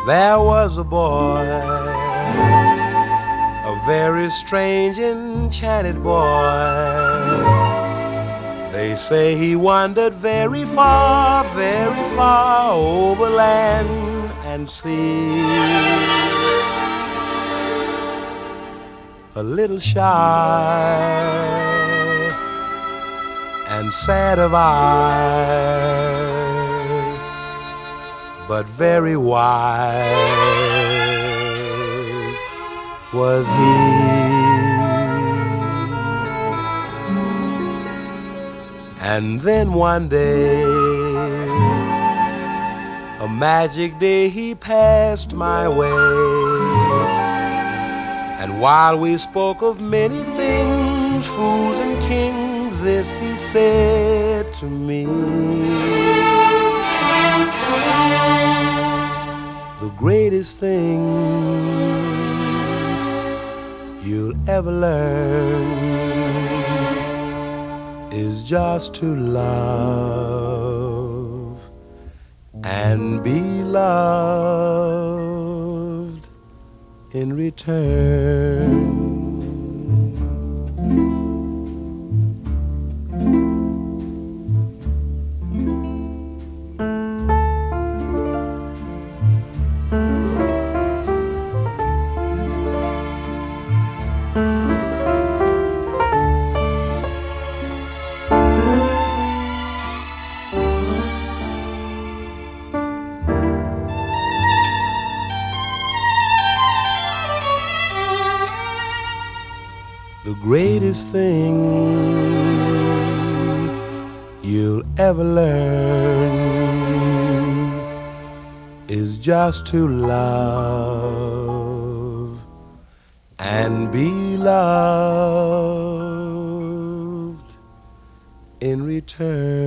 There was a boy, a very strange, enchanted boy. They say he wandered very far over land and sea. A little shy and sad of eye, but very wise was he. And then one day, a magic day, he passed my way. And while we spoke of many things, fools and kings, this he said to me: the greatest thing you'll ever learn is just to love and be loved in return. The greatest thing you'll ever learn is just to love and be loved in return.